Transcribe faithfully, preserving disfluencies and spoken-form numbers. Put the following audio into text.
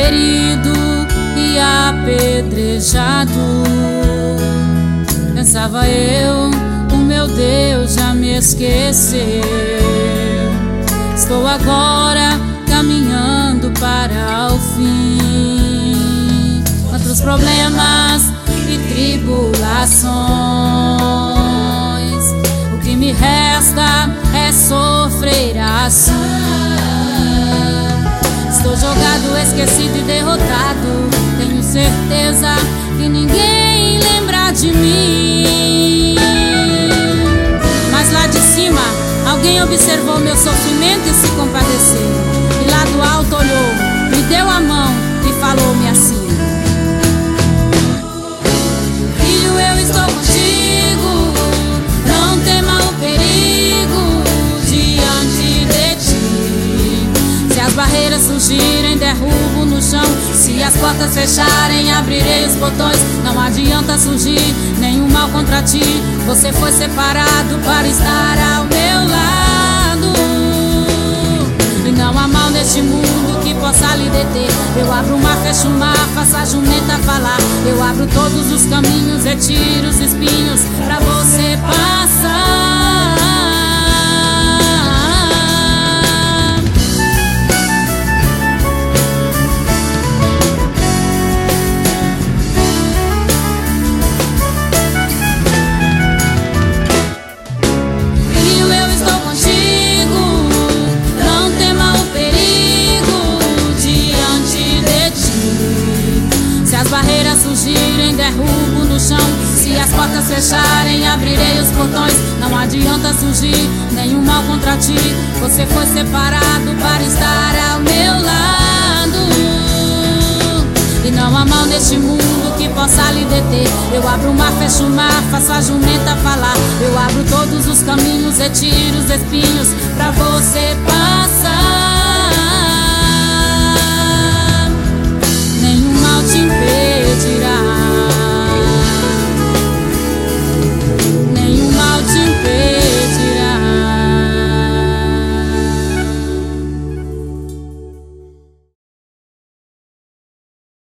ferido e apedrejado. Pensava eu, o meu Deus já me esqueceu. Estou agora caminhando para o fim. Quantos problemas e tribulações, o que me resta é sofrer assim. Estou jogado, esquecido e derrotado. Tenho certeza que ninguém lembra de mim. Mas lá de cima alguém observou meu sofrimento e se compadeceu. E lá do alto olhou, me deu a mão e falou-me assim: filho, eu estou contigo, não tema o perigo diante de ti. Se as barreiras surgirem, derrubo no chão. Se as portas fecharem, abrirei os portões. Não adianta surgir nenhum mal contra ti. Você foi separado para estar ao meu lado. E não há mal neste mundo que possa lhe deter. Eu abro o mar, fecho o mar, faço a jumenta falar. Eu abro todos os caminhos, retiro os espinhos pra você passar. Surgirem, derrubo no chão. Se as portas fecharem, abrirei os portões. Não adianta surgir nenhum mal contra ti. Você foi separado para estar ao meu lado. E não há mal neste mundo que possa lhe deter. Eu abro o mar, fecho o mar, faço a jumenta falar. Eu abro todos os caminhos, retiro os espinhos pra você passar.